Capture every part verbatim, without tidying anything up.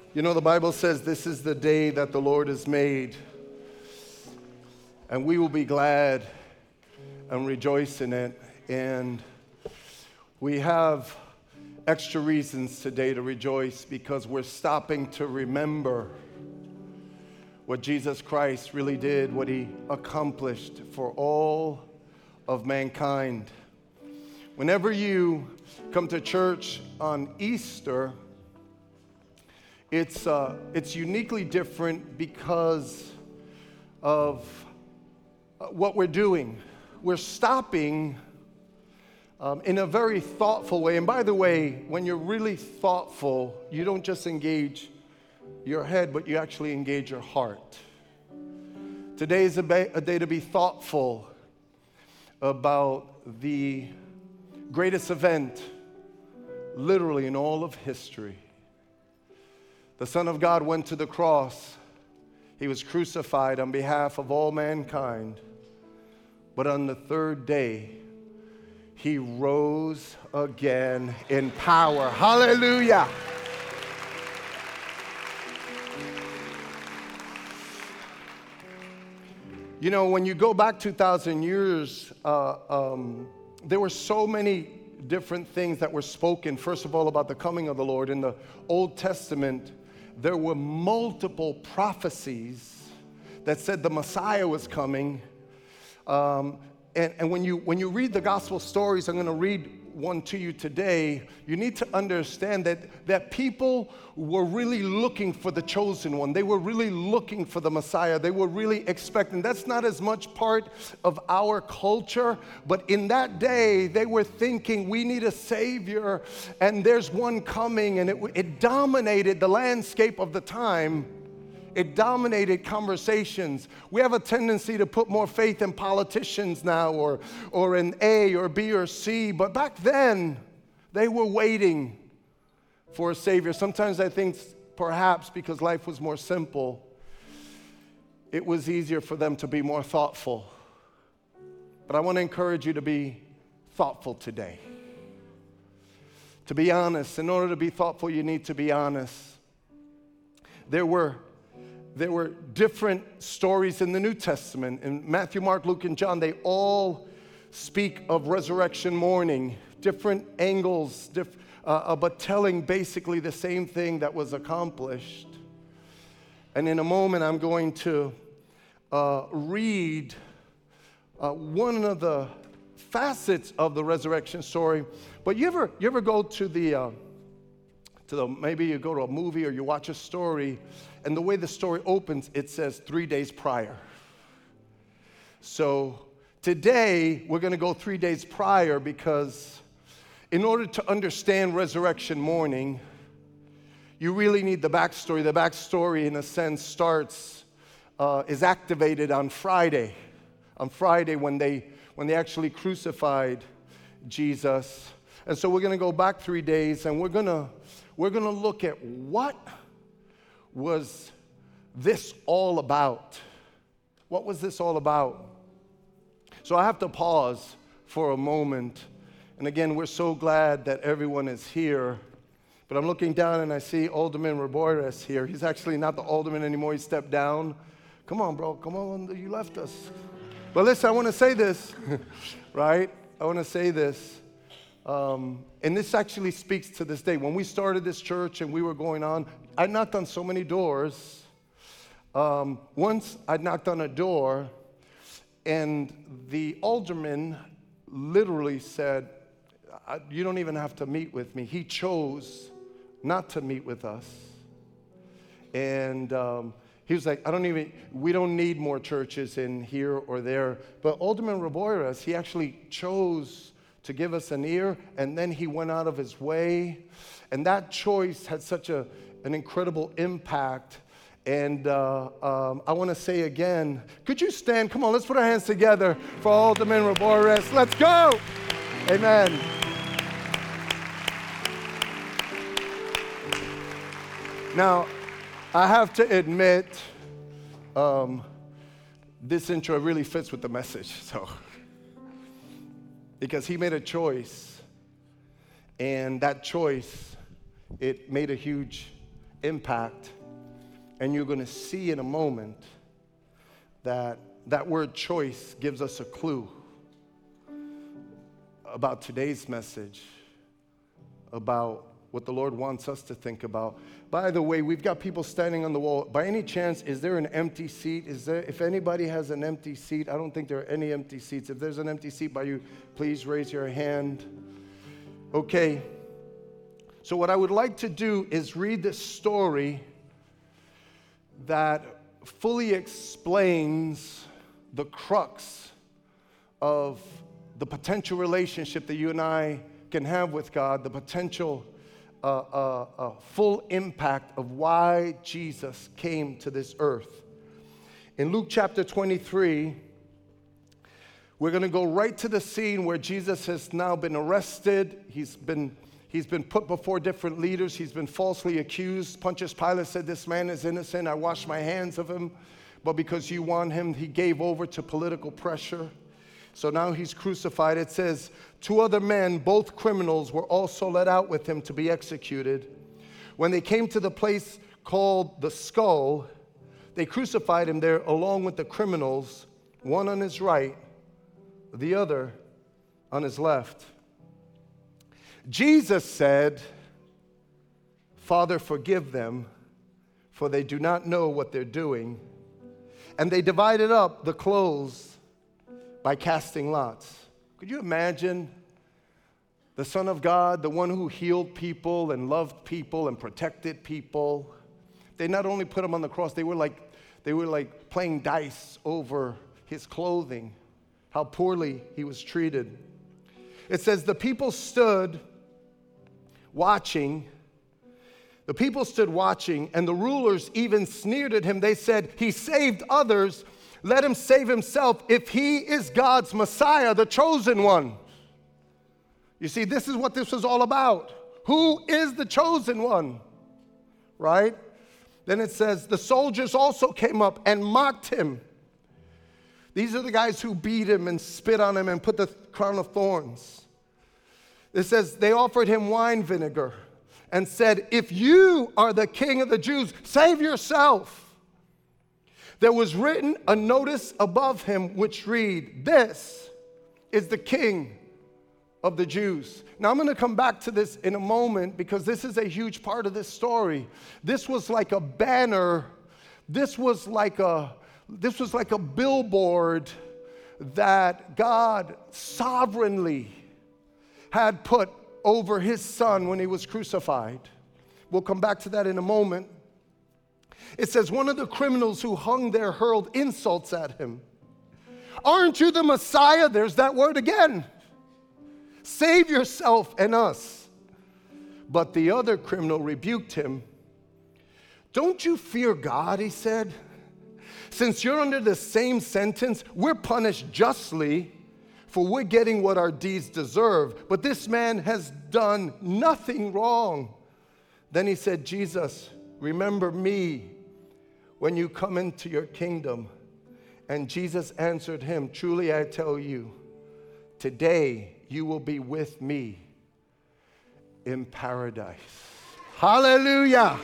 You know, the Bible says this is the day that the Lord has made, and we will be glad and rejoice in it. And we have extra reasons today to rejoice because we're stopping to remember what Jesus Christ really did, what he accomplished for all of mankind. Whenever you come to church on Easter, it's, uh, it's uniquely different because of what we're doing. We're stopping um, in a very thoughtful way. And by the way, when you're really thoughtful, you don't just engage your head, but you actually engage your heart. Today is a, ba- a day to be thoughtful about the greatest event, literally in all of history. The Son of God went to the cross. He was crucified on behalf of all mankind. But on the third day, he rose again in power. Hallelujah. You know, when you go back two thousand years, uh, um, there were so many different things that were spoken. First of all, about the coming of the Lord. In the Old Testament, there were multiple prophecies that said the Messiah was coming. Um, and, and when you when you read the gospel stories, I'm going to read one to you today. You need to understand that, that people were really looking for the chosen one. They were really looking for the Messiah. They were really expecting. That's not as much part of our culture, but in that day, they were thinking we need a Savior, and there's one coming, and it, it dominated the landscape of the time. It dominated conversations. We have a tendency to put more faith in politicians now, or, or in A or B or C, but back then, they were waiting for a Savior. Sometimes I think perhaps because life was more simple, it was easier for them to be more thoughtful. But I want to encourage you to be thoughtful today. To be honest. In order to be thoughtful, you need to be honest. There were There were different stories in the New Testament. In Matthew, Mark, Luke, and John, they all speak of resurrection morning, different angles, diff, uh, but telling basically the same thing that was accomplished. And in a moment, I'm going to uh, read uh, one of the facets of the resurrection story. But you ever, you ever go to the... Uh, To the, maybe you go to a movie or you watch a story, and the way the story opens, it says three days prior. So today, we're going to go three days prior because in order to understand resurrection morning, you really need the backstory. The backstory, in a sense, starts, uh, is activated on Friday. On Friday when they, when they actually crucified Jesus. And so we're going to go back three days, and we're going to We're going to look at what was this all about? What was this all about? So I have to pause for a moment. And again, we're so glad that everyone is here. But I'm looking down and I see Alderman Rabores here. He's actually not the alderman anymore. He stepped down. Come on, bro. Come on. You left us. But listen, I want to say this, right? I want to say this. Um, and this actually speaks to this day. When we started this church and we were going on, I knocked on so many doors. Um, once I knocked on a door, and the alderman literally said, you don't even have to meet with me. He chose not to meet with us. And um, he was like, I don't even, we don't need more churches in here or there. But Alderman Rabores, he actually chose to give us an ear, and then he went out of his way. And that choice had such a, an incredible impact. And uh, um, I want to say again, could you stand? Come on, let's put our hands together for Alderman Rabores. Let's go. Amen. Now, I have to admit, um, this intro really fits with the message, so. Because he made a choice, and that choice, it made a huge impact. And you're going to see in a moment that that word choice gives us a clue about today's message, about what the Lord wants us to think about. By the way, we've got people standing on the wall. By any chance, is there an empty seat? Is there, if anybody has an empty seat, I don't think there are any empty seats. If there's an empty seat by you, please raise your hand. Okay. So what I would like to do is read this story that fully explains the crux of the potential relationship that you and I can have with God, the potential uh, uh, uh, full impact of why Jesus came to this earth. In Luke chapter twenty-three, we're going to go right to the scene where Jesus has now been arrested. He's been He's been put before different leaders. He's been falsely accused. Pontius Pilate said, this man is innocent. I wash my hands of him. But because you want him, he gave over to political pressure. So now he's crucified. It says, two other men, both criminals, were also led out with him to be executed. When they came to the place called the Skull, they crucified him there along with the criminals, one on his right, the other on his left. Jesus said, Father, forgive them, for they do not know what they're doing. And they divided up the clothes by casting lots. Could you imagine the Son of God, the one who healed people and loved people and protected people? They not only put him on the cross, they were like, they were like playing dice over his clothing, how poorly he was treated. It says the people stood watching. The people stood watching, and the rulers even sneered at him. They said, he saved others. Let him save himself if he is God's Messiah, the chosen one. You see, this is what this was all about. Who is the chosen one? Right? Then it says, the soldiers also came up and mocked him. These are the guys who beat him and spit on him and put the crown of thorns. It says they offered him wine vinegar and said, if you are the king of the Jews, save yourself. There was written a notice above him which read, this is the king of the Jews. Now I'm going to come back to this in a moment because this is a huge part of this story. This was like a banner. This was like a, this was like a billboard that God sovereignly had put over his son when he was crucified. We'll come back to that in a moment. It says one of the criminals who hung there hurled insults at him. Aren't you the Messiah? There's that word again. Save yourself and us. But the other criminal rebuked him. Don't you fear God, he said. Since you're under the same sentence, we're punished justly, for we're getting what our deeds deserve. But this man has done nothing wrong. Then he said, Jesus, remember me when you come into your kingdom. And Jesus answered him, truly I tell you, today you will be with me in paradise. Hallelujah.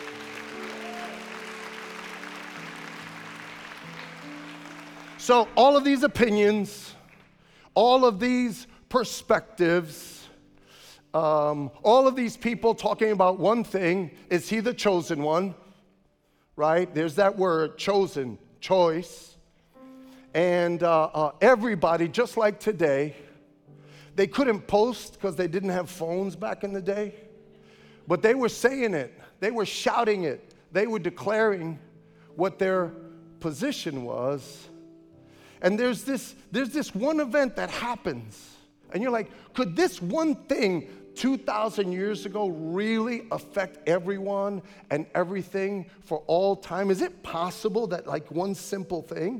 So all of these opinions, all of these perspectives, um, all of these people talking about one thing, is he the chosen one? Right? There's that word, chosen, choice. And uh, uh, everybody, just like today, they couldn't post because they didn't have phones back in the day, but they were saying it. They were shouting it. They were declaring what their position was. And there's this, there's this one event that happens. And you're like, could this one thing two thousand years ago really affect everyone and everything for all time? Is it possible that like one simple thing?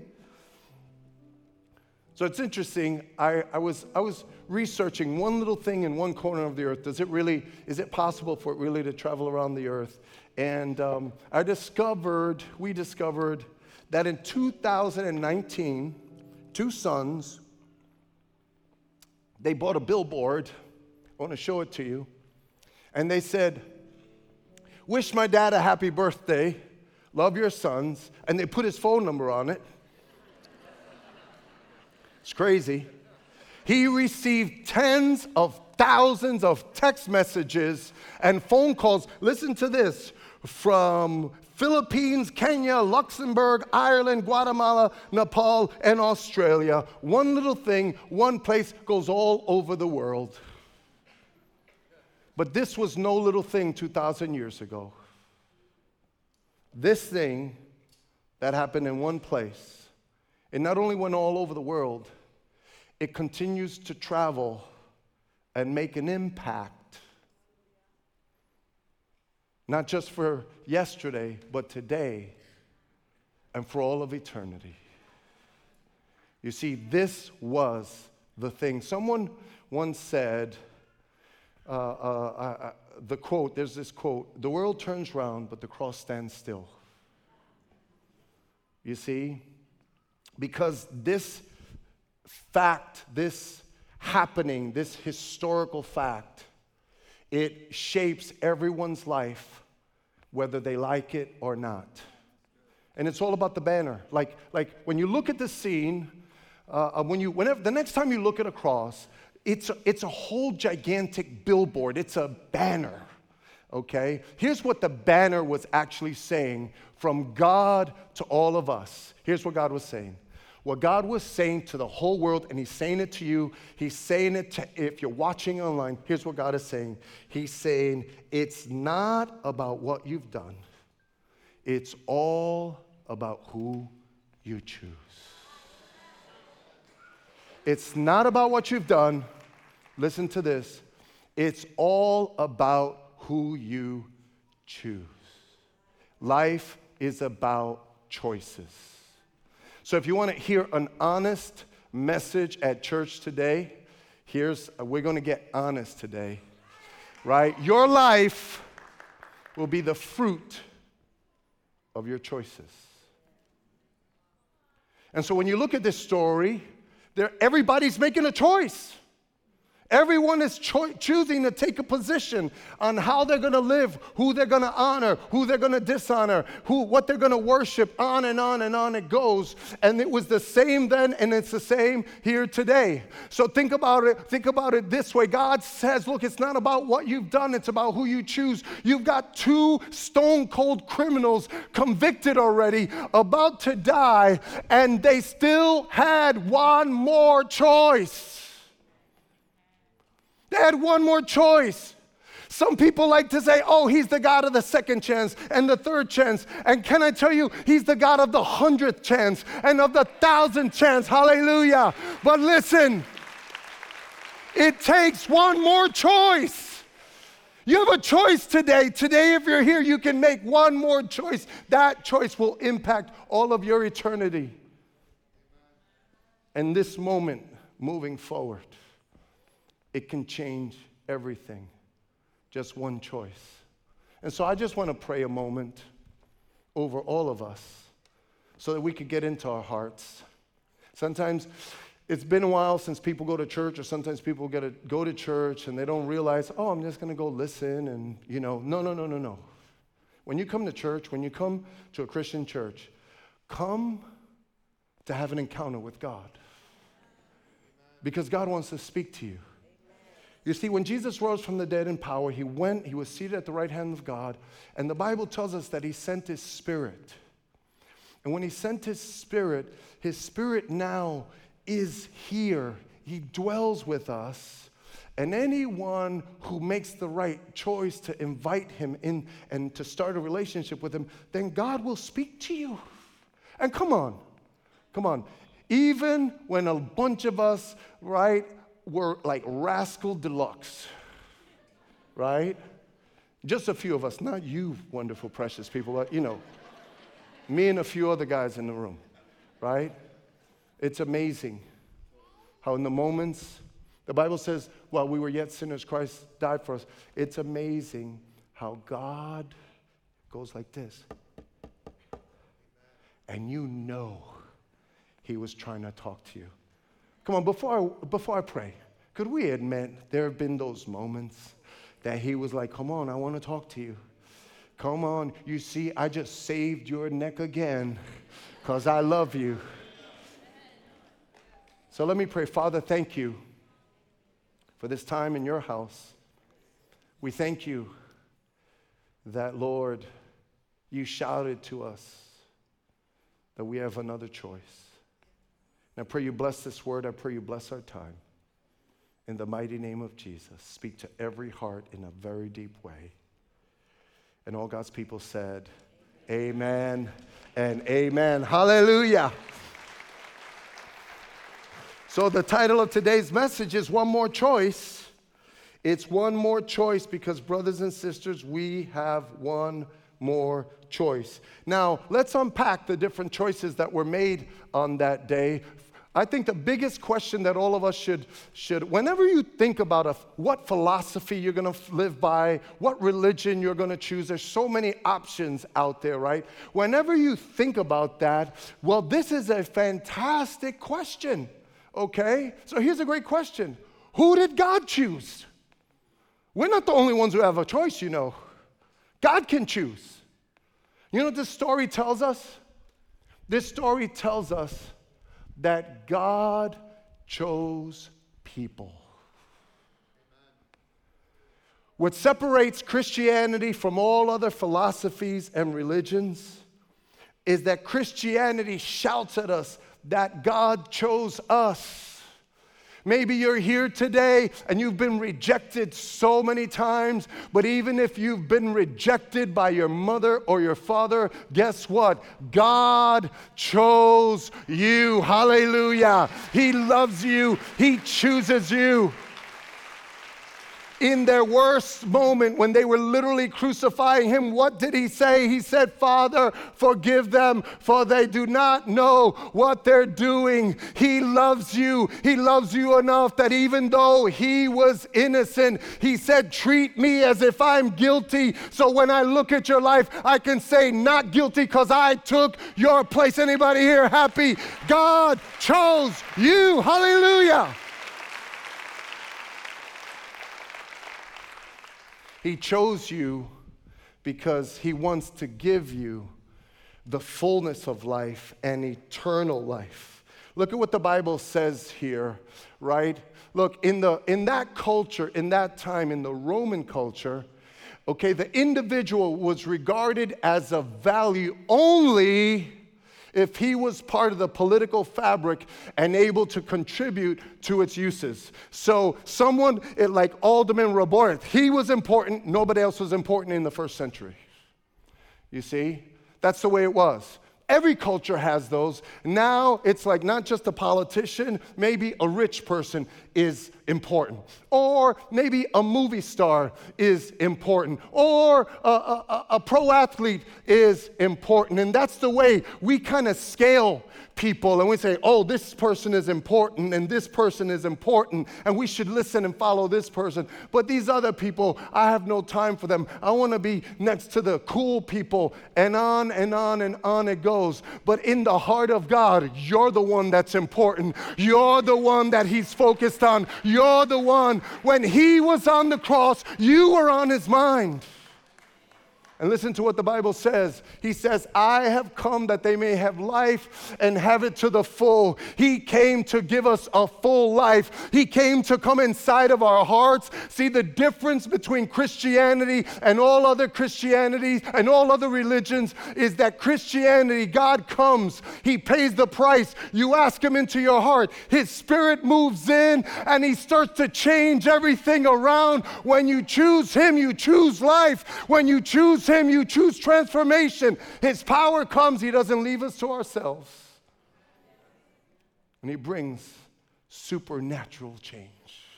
So it's interesting. I, I was I was researching one little thing in one corner of the earth. Does it really, is it possible for it really to travel around the earth? And um, I discovered, we discovered that in two thousand nineteen, two sons, they bought a billboard. I want to show it to you. And they said, wish my dad a happy birthday, love your sons, and they put his phone number on it. It's crazy. He received tens of thousands of text messages and phone calls. Listen to this. From Philippines, Kenya, Luxembourg, Ireland, Guatemala, Nepal, and Australia. One little thing, one place goes all over the world. But this was no little thing two thousand years ago. This thing that happened in one place, it not only went all over the world, it continues to travel and make an impact. Not just for yesterday, but today and for all of eternity. You see, this was the thing. Someone once said, uh, uh, uh, the quote, there's this quote, the world turns round, but the cross stands still. You see, because this fact, this happening, this historical fact, it shapes everyone's life, whether they like it or not. And it's all about the banner. Like, like when you look at the scene, uh, when you, whenever, the next time you look at a cross, it's a, it's a whole gigantic billboard. It's a banner, okay? Here's what the banner was actually saying from God to all of us. Here's what God was saying. What God was saying to the whole world, and He's saying it to you, He's saying it to, if you're watching online, here's what God is saying. He's saying, it's not about what you've done. It's all about who you choose. It's not about what you've done. Listen to this. It's all about who you choose. Life is about choices. So if you want to hear an honest message at church today, here's, we're going to get honest today, right? Your life will be the fruit of your choices. And so when you look at this story, there, everybody's making a choice. Everyone is cho- choosing to take a position on how they're going to live, who they're going to honor, who they're going to dishonor, who, what they're going to worship, on and on and on it goes. And it was the same then, and it's the same here today. So think about it, think about it this way. God says, look, it's not about what you've done, it's about who you choose. You've got two stone cold criminals convicted already, about to die, and they still had one more choice. They had one more choice. Some people like to say, oh, He's the God of the second chance and the third chance. And can I tell you, He's the God of the hundredth chance and of the thousandth chance. Hallelujah. But listen, it takes one more choice. You have a choice today. Today, if you're here, you can make one more choice. That choice will impact all of your eternity. And this moment moving forward, it can change everything. Just one choice. And so I just want to pray a moment over all of us so that we could get into our hearts. Sometimes it's been a while since people go to church, or sometimes people get to go to church and they don't realize, oh, I'm just going to go listen and, you know, no, no, no, no, no. When you come to church, when you come to a Christian church, come to have an encounter with God. Because God wants to speak to you. You see, when Jesus rose from the dead in power, He went, He was seated at the right hand of God, and the Bible tells us that He sent His Spirit. And when He sent His Spirit, His Spirit now is here. He dwells with us. And anyone who makes the right choice to invite Him in and to start a relationship with Him, then God will speak to you. And come on, come on. Even when a bunch of us, right, were like rascal deluxe, right? Just a few of us, not you wonderful, precious people, but you know, me and a few other guys in the room, right? It's amazing how in the moments, the Bible says, while we were yet sinners, Christ died for us. It's amazing how God goes like this. And you know He was trying to talk to you. Come on, before I, before I pray, could we admit there have been those moments that He was like, come on, I want to talk to you. Come on. You see, I just saved your neck again because I love you. So let me pray. Father, thank you for this time in your house. We thank you that, Lord, you shouted to us that we have another choice. And I pray you bless this word. I pray you bless our time. In the mighty name of Jesus, speak to every heart in a very deep way. And all God's people said, amen and amen. Hallelujah. So the title of today's message is One More Choice. It's one more choice because, brothers and sisters, we have one more choice. Now, let's unpack the different choices that were made on that day. I think the biggest question that all of us should, should whenever you think about a, what philosophy you're going to live by, what religion you're going to choose, there's so many options out there, right? Whenever you think about that, well, this is a fantastic question, okay? So here's a great question. Who did God choose? We're not the only ones who have a choice, you know. God can choose. You know what this story tells us? This story tells us that God chose people. What separates Christianity from all other philosophies and religions is that Christianity shouts at us that God chose us. Maybe you're here today and you've been rejected so many times, but even if you've been rejected by your mother or your father, guess what? God chose you. Hallelujah. He loves you. He chooses you. In their worst moment, when they were literally crucifying him, what did he say? He said, Father, forgive them, for they do not know what they're doing. He loves you. He loves you enough that even though he was innocent, he said, treat me as if I'm guilty. So when I look at your life, I can say, not guilty because I took your place. Anybody here happy? God chose you. Hallelujah. He chose you because he wants to give you the fullness of life and eternal life. Look at what the Bible says here, right? Look, in the in that culture, in that time, in the Roman culture, okay, the individual was regarded as of value only if he was part of the political fabric and able to contribute to its uses. So someone like Alderman Reborn, he was important. Nobody else was important in the first century. You see? That's the way it was. Every culture has those. Now it's like not just a politician, maybe a rich person is important. Or maybe a movie star is important. Or a, a, a pro athlete is important. And that's the way we kind of scale people, and we say, oh, this person is important and this person is important and we should listen and follow this person. But these other people, I have no time for them. I want to be next to the cool people, and on and on and on it goes. But in the heart of God, you're the one that's important. You're the one that he's focused on. You're the one. When he was on the cross, you were on his mind. And listen to what the Bible says. He says, I have come that they may have life and have it to the full. He came to give us a full life. He came to come inside of our hearts. See, the difference between Christianity and all other Christianity and all other religions is that Christianity, God comes. He pays the price. You ask him into your heart. His spirit moves in and he starts to change everything around. When you choose him, you choose life. When you choose him, you choose transformation. His power comes. He doesn't leave us to ourselves. And he brings supernatural change.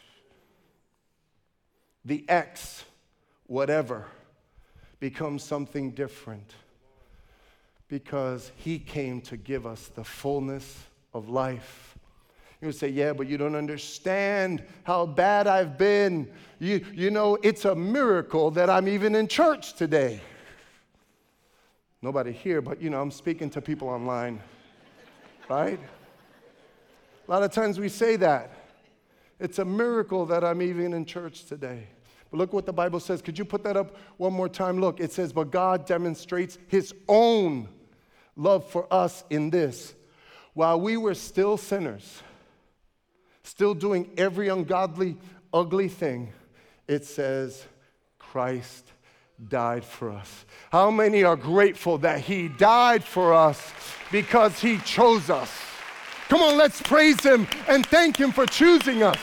The X, whatever, becomes something different because he came to give us the fullness of life. You would say, yeah, but you don't understand how bad I've been. You, you know, it's a miracle that I'm even in church today. Nobody here, but, you know, I'm speaking to people online, right? A lot of times we say that. It's a miracle that I'm even in church today. But look what the Bible says. Could you put that up one more time? Look, it says, but God demonstrates his own love for us in this. While we were still sinners, still doing every ungodly, ugly thing, it says, Christ died for us. How many are grateful that he died for us because he chose us? Come on, let's praise him and thank him for choosing us.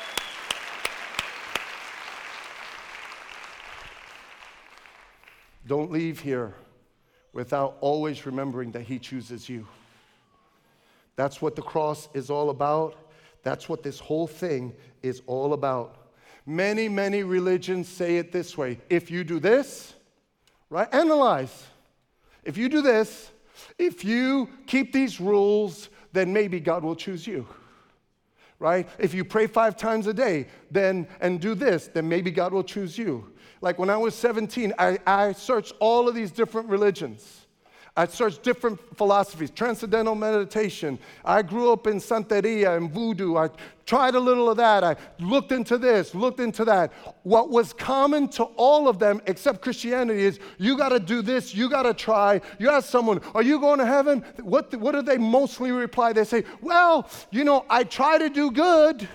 Don't leave here without always remembering that he chooses you. That's what the cross is all about. That's what this whole thing is all about. Many, many religions say it this way. If you do this, right? Analyze. If you do this, if you keep these rules, then maybe God will choose you. Right? If you pray five times a day, then and do this, then maybe God will choose you. Like when I was seventeen, I, I searched all of these different religions. I searched different philosophies, transcendental meditation. I grew up in Santeria and voodoo. I tried a little of that. I looked into this, looked into that. What was common to all of them, except Christianity, is you got to do this, you got to try. You ask someone, are you going to heaven? What, what do they mostly reply? They say, well, you know, I try to do good.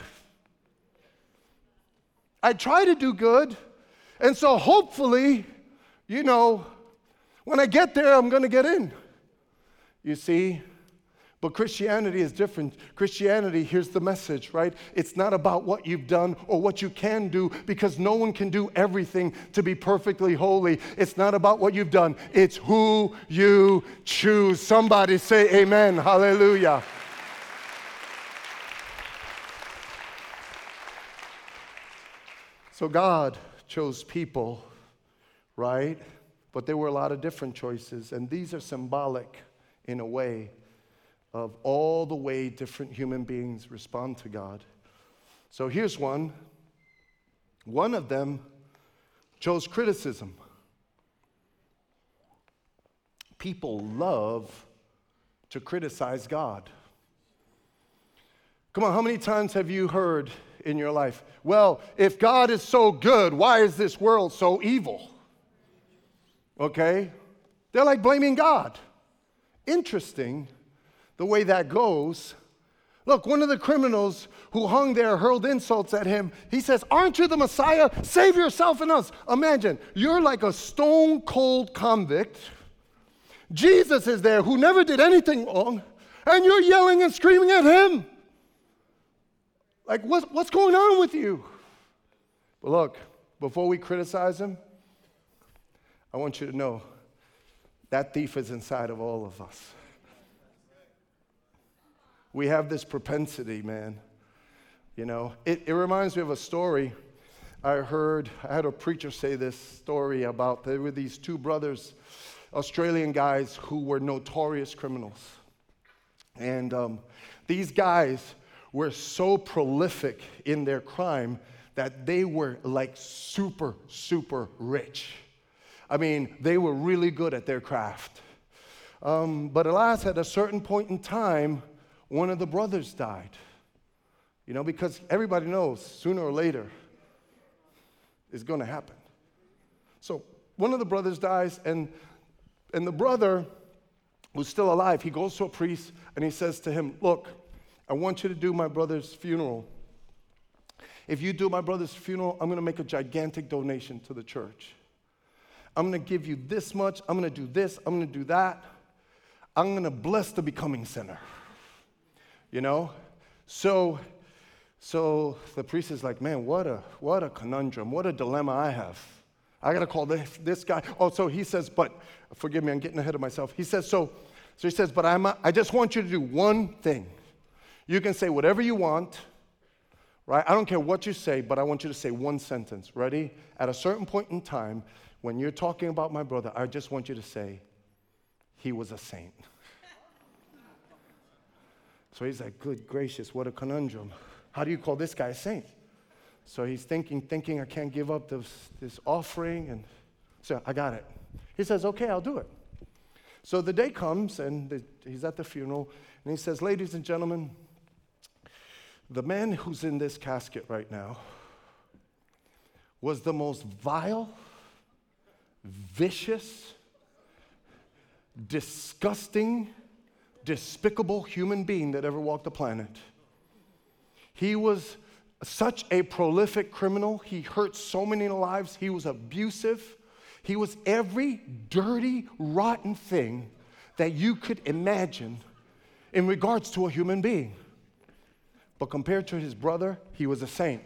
I try to do good. And so hopefully, you know, when I get there, I'm going to get in. You see? But Christianity is different. Christianity, here's the message, right? It's not about what you've done or what you can do, because no one can do everything to be perfectly holy. It's not about what you've done. It's who you choose. Somebody say amen. Hallelujah. So God chose people, right? But there were a lot of different choices, and these are symbolic in a way of all the way different human beings respond to God. So here's one. One of them chose criticism. People love to criticize God. Come on, how many times have you heard in your life, well, if God is so good, why is this world so evil? Okay? They're like blaming God. Interesting the way that goes. Look, one of the criminals who hung there hurled insults at him. He says, aren't you the Messiah? Save yourself and us. Imagine, you're like a stone cold convict. Jesus is there who never did anything wrong, and you're yelling and screaming at him. Like, what, what's going on with you? But look, before we criticize him, I want you to know that thief is inside of all of us. We have this propensity, man. You know, it, it reminds me of a story I heard. I had a preacher say this story about there were these two brothers, Australian guys, who were notorious criminals. And um, these guys were so prolific in their crime that they were like super, super rich. I mean, they were really good at their craft. Um, but alas, at a certain point in time, one of the brothers died. You know, because everybody knows sooner or later it's going to happen. So one of the brothers dies, and, and the brother who's still alive, he goes to a priest and he says to him, look, I want you to do my brother's funeral. If you do my brother's funeral, I'm going to make a gigantic donation to the church. I'm going to give you this much. I'm going to do this. I'm going to do that. I'm going to bless the becoming sinner. You know? So, so the priest is like, man, what a what a conundrum. What a dilemma I have. I got to call this, this guy. Oh, so he says, but, forgive me, I'm getting ahead of myself. He says, so, so he says, but I'm, I just want you to do one thing. You can say whatever you want, right? I don't care what you say, but I want you to say one sentence. Ready? At a certain point in time, when you're talking about my brother, I just want you to say, he was a saint. So he's like, good gracious, what a conundrum. How do you call this guy a saint? So he's thinking, thinking, I can't give up this, this offering. And so I got it. He says, okay, I'll do it. So the day comes, and the, he's at the funeral, and he says, ladies and gentlemen, the man who's in this casket right now was the most vile, vicious, disgusting, despicable human being that ever walked the planet. He was such a prolific criminal. He hurt so many lives. He was abusive. He was every dirty, rotten thing that you could imagine in regards to a human being. But compared to his brother, he was a saint.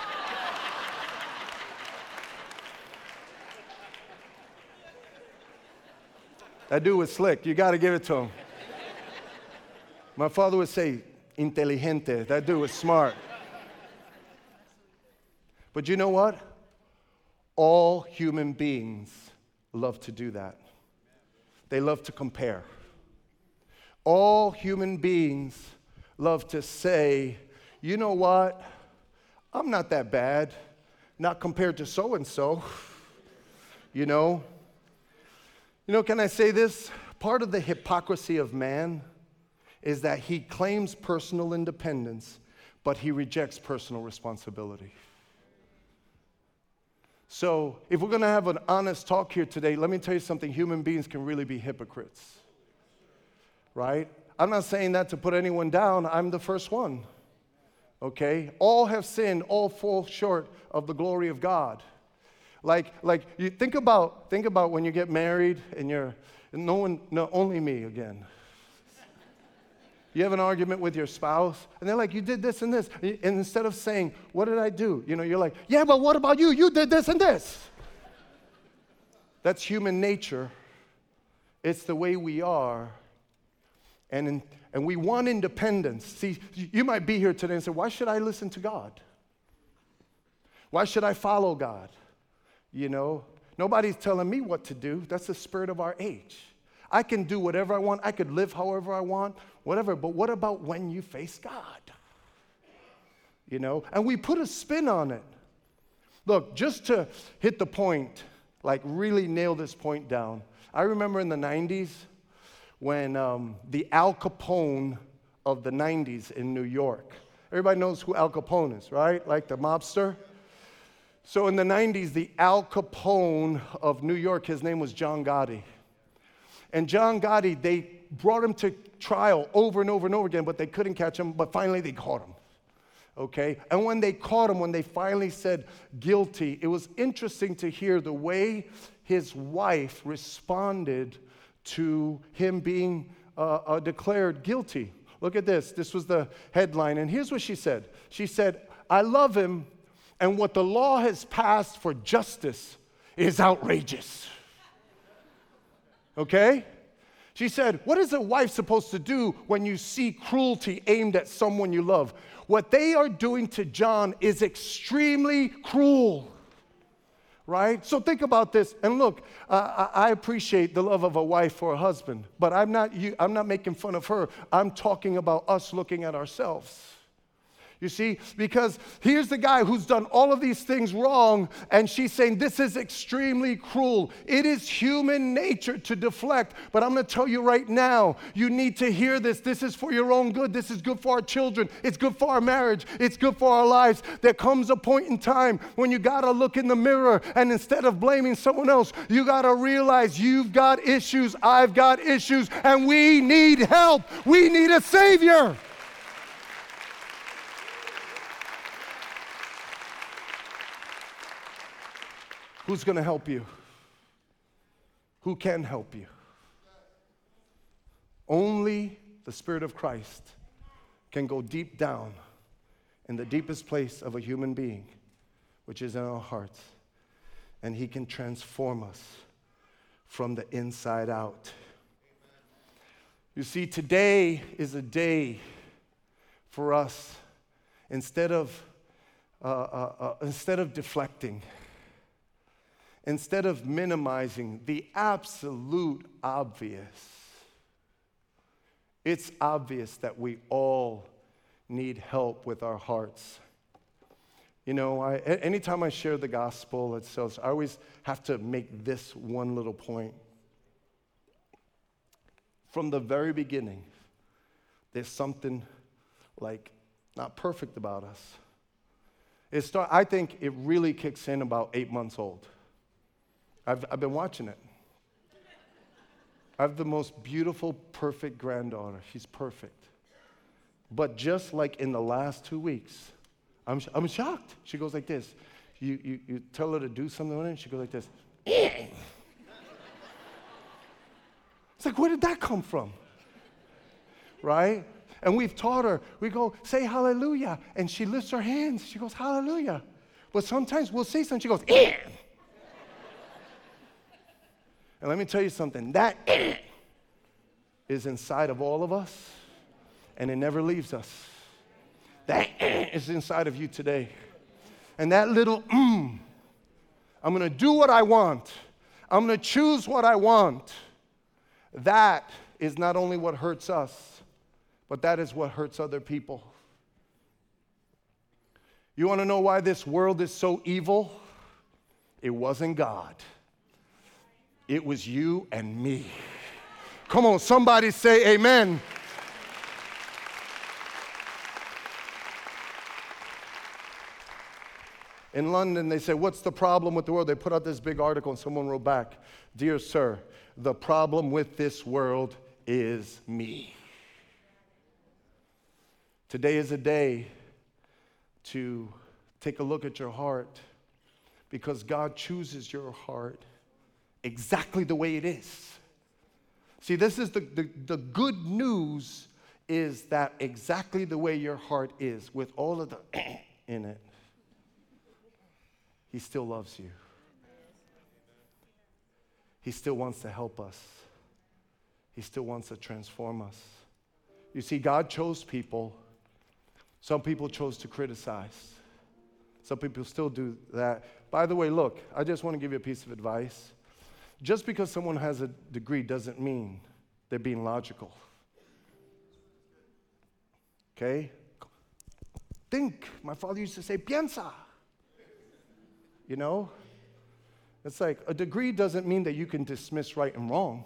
That dude was slick. You got to give it to him. My father would say, inteligente. That dude was smart. But you know what? All human beings love to do that. They love to compare. All human beings love to say, you know what? I'm not that bad. Not compared to so-and-so. You know? You know, can I say this? Part of the hypocrisy of man is that he claims personal independence, but he rejects personal responsibility. So, if we're going to have an honest talk here today, let me tell you something. Human beings can really be hypocrites. Right? I'm not saying that to put anyone down. I'm the first one. Okay? All have sinned, all fall short of the glory of God. Like, like you think about, think about when you get married and you're, no one, no, only me again. You have an argument with your spouse, and they're like, you did this and this. And instead of saying, what did I do? You know, you're like, yeah, but what about you? You did this and this. That's human nature. It's the way we are. And, in, and we want independence. See, you might be here today and say, why should I listen to God? Why should I follow God? You know, nobody's telling me what to do. That's the spirit of our age. I can do whatever I want. I could live however I want, whatever. But what about when you face God? You know, and we put a spin on it. Look, just to hit the point, like really nail this point down. I remember in the nineties when um, the Al Capone of the nineties in New York. Everybody knows who Al Capone is, right? Like the mobster. So in the nineties, the Al Capone of New York, his name was John Gotti. And John Gotti, they brought him to trial over and over and over again, but they couldn't catch him, but finally they caught him. Okay? And when they caught him, when they finally said guilty, it was interesting to hear the way his wife responded to him being uh, uh, declared guilty. Look at this. This was the headline. And here's what she said. She said, I love him, and what the law has passed for justice is outrageous. Okay? She said, what is a wife supposed to do when you see cruelty aimed at someone you love? What they are doing to John is extremely cruel. Right? So think about this. And look, uh, I appreciate the love of a wife for a husband, but I'm not, you, I'm not making fun of her. I'm talking about us looking at ourselves. You see, because here's the guy who's done all of these things wrong, and she's saying this is extremely cruel. It is human nature to deflect, but I'm going to tell you right now, you need to hear this. This is for your own good. This is good for our children. It's good for our marriage. It's good for our lives. There comes a point in time when you got to look in the mirror, and instead of blaming someone else, you got to realize you've got issues, I've got issues, and we need help. We need a Savior. Who's going to help you? Who can help you? Only the Spirit of Christ can go deep down in the deepest place of a human being, which is in our hearts. And He can transform us from the inside out. You see, today is a day for us, instead of, uh, uh, uh, instead of deflecting, instead of minimizing the absolute obvious, it's obvious that we all need help with our hearts. You know, I, anytime I share the gospel, it says, I always have to make this one little point. From the very beginning, there's something like not perfect about us. It start, I think it really kicks in about eight months old. I've, I've been watching it. I have the most beautiful, perfect granddaughter. She's perfect. But just like in the last two weeks, I'm, I'm shocked. She goes like this. You, you, you tell her to do something with it, and she goes like this. It's like, where did that come from? Right? And we've taught her, we go, say hallelujah. And she lifts her hands. She goes, hallelujah. But sometimes we'll say something. She goes, eh. And let me tell you something. That eh is inside of all of us, and it never leaves us. That eh is inside of you today. And that little mm, I'm going to do what I want. I'm going to choose what I want. That is not only what hurts us, but that is what hurts other people. You want to know why this world is so evil? It wasn't God. It was you and me. Come on, somebody say amen. In London, they say, what's the problem with the world? They put out this big article, and someone wrote back, dear sir, the problem with this world is me. Today is a day to take a look at your heart, because God chooses your heart exactly the way it is. See, this is the, the, the good news is that exactly the way your heart is, with all of the in it, He still loves you. He still wants to help us. He still wants to transform us. You see, God chose people. Some people chose to criticize. Some people still do that. By the way, look, I just want to give you a piece of advice. Just because someone has a degree doesn't mean they're being logical. Okay? Think. My father used to say, piensa. You know? It's like a degree doesn't mean that you can dismiss right and wrong.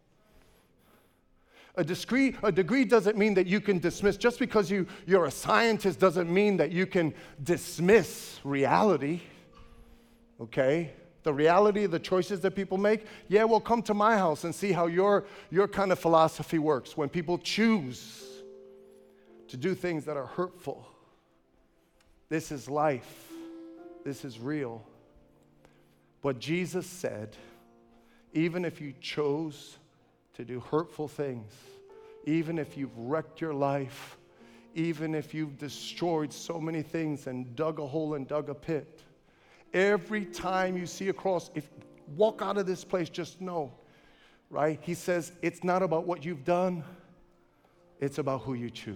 A degree, a degree doesn't mean that you can dismiss. Just because you, you're a scientist doesn't mean that you can dismiss reality. Okay? The reality of the choices that people make. Yeah, well, come to my house and see how your, your kind of philosophy works. When people choose to do things that are hurtful. This is life. This is real. But Jesus said, even if you chose to do hurtful things, even if you've wrecked your life, even if you've destroyed so many things and dug a hole and dug a pit, every time you see a cross, if walk out of this place, just know, right? He says, it's not about what you've done, it's about who you choose.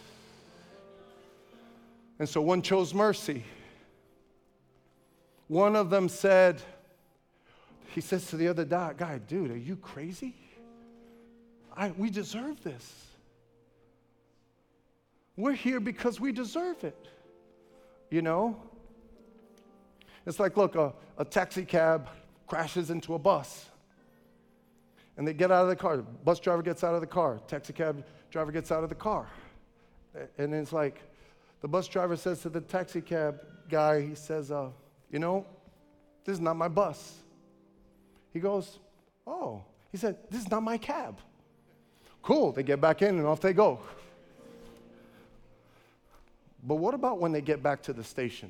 And so one chose mercy. One of them said, he says to the other guy, dude, are you crazy? I, we deserve this. We're here because we deserve it. You know? It's like, look, a, a taxi cab crashes into a bus. And they get out of the car. The bus driver gets out of the car. Taxi cab driver gets out of the car. And it's like, the bus driver says to the taxi cab guy, he says, uh, you know, this is not my bus. He goes, oh. He said, this is not my cab. Cool, they get back in and off they go. But what about when they get back to the station?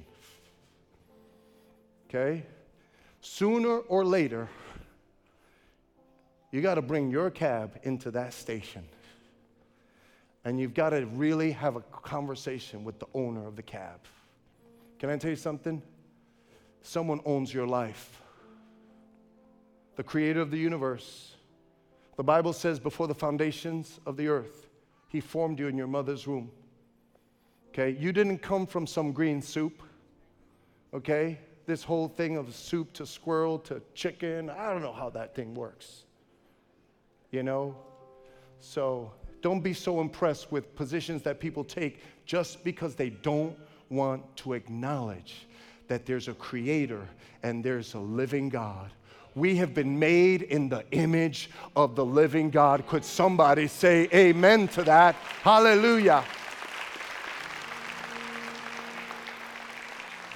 Okay? Sooner or later, you got to bring your cab into that station. And you've got to really have a conversation with the owner of the cab. Can I tell you something? Someone owns your life. The creator of the universe. The Bible says before the foundations of the earth, he formed you in your mother's womb. Okay? You didn't come from some green soup. Okay? This whole thing of soup to squirrel to chicken, I don't know how that thing works. You know? So don't be so impressed with positions that people take just because they don't want to acknowledge that there's a creator and there's a living God. We have been made in the image of the living God. Could somebody say amen to that? Hallelujah.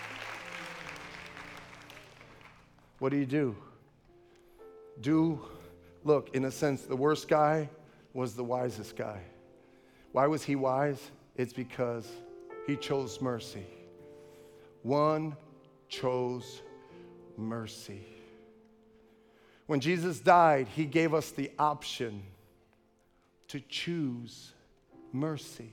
what do you do? Do, look, in a sense, the worst guy was the wisest guy. Why was he wise? It's because he chose mercy. One chose mercy. When Jesus died, he gave us the option to choose mercy.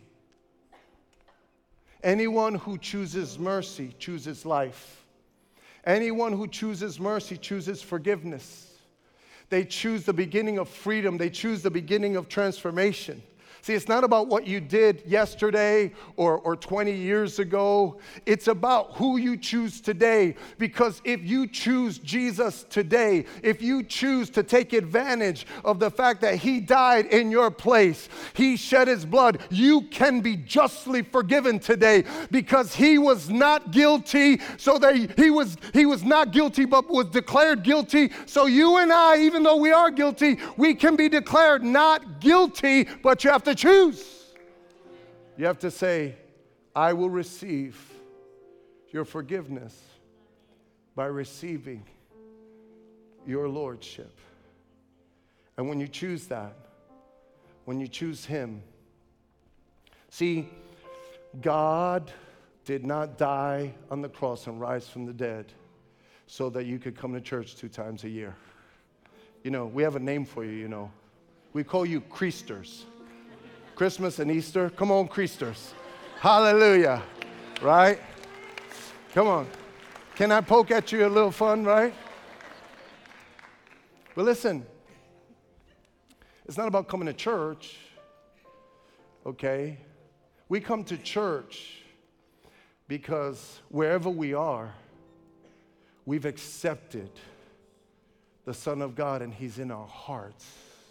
Anyone who chooses mercy chooses life. Anyone who chooses mercy chooses forgiveness. They choose the beginning of freedom. They choose the beginning of transformation. See, it's not about what you did yesterday or, or twenty years ago. It's about who you choose today. Because if you choose Jesus today, if you choose to take advantage of the fact that he died in your place, he shed his blood, you can be justly forgiven today because he was not guilty. So that he was, he was not guilty but was declared guilty. So you and I, even though we are guilty, we can be declared not guilty, but you have to choose. You have to say, I will receive your forgiveness by receiving your lordship. And when you choose that, when you choose him, see, God did not die on the cross and rise from the dead so that you could come to church two times a year. You know, we have a name for you, you know. We call you Creasters. Christmas and Easter. Come on, Creasters. Hallelujah. Right? Come on. Can I poke at you a little fun, right? But listen, it's not about coming to church, okay? We come to church because wherever we are, we've accepted the Son of God and he's in our hearts.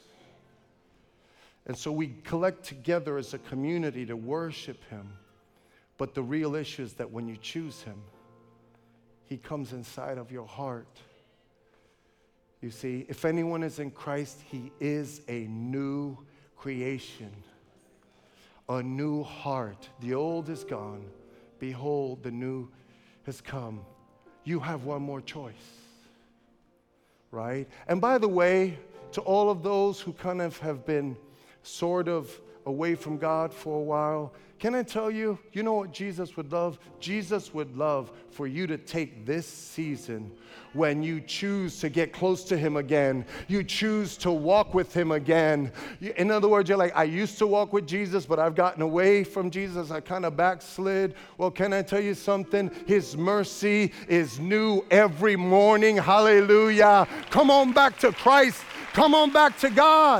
And so we collect together as a community to worship him. But the real issue is that when you choose him, he comes inside of your heart. You see, if anyone is in Christ, he is a new creation, a new heart. The old is gone. Behold, the new has come. You have one more choice, right? And by the way, to all of those who kind of have been sort of away from God for a while, can I tell you, you know what Jesus would love? Jesus would love for you to take this season when you choose to get close to him again. You choose to walk with him again. In other words, you're like, I used to walk with Jesus, but I've gotten away from Jesus. I kind of backslid. Well, can I tell you something? His mercy is new every morning. Hallelujah. Come on back to Christ. Come on back to God.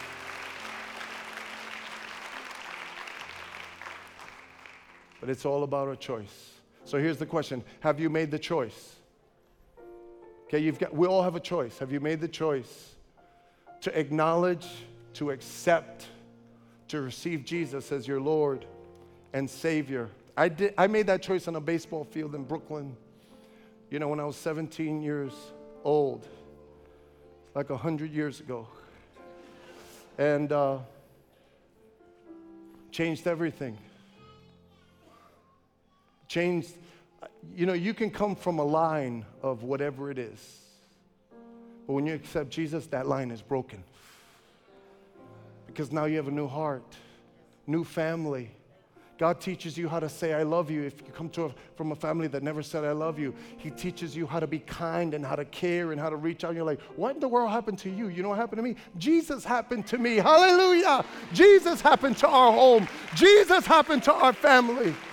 But it's all about a choice. So here's the question. Have you made the choice? Okay, you've got, we all have a choice. Have you made the choice to acknowledge, to accept, to receive Jesus as your Lord and Savior? I did. I made that choice on a baseball field in Brooklyn, you know, when I was seventeen years old, like one hundred years ago. And uh, changed everything. Changed, you know, you can come from a line of whatever it is. But when you accept Jesus, that line is broken. Because now you have a new heart, new family. God teaches you how to say, I love you. If you come to a, from a family that never said, I love you, he teaches you how to be kind and how to care and how to reach out. And you're like, what in the world happened to you? You know what happened to me? Jesus happened to me. Hallelujah. Jesus happened to our home. Jesus happened to our family.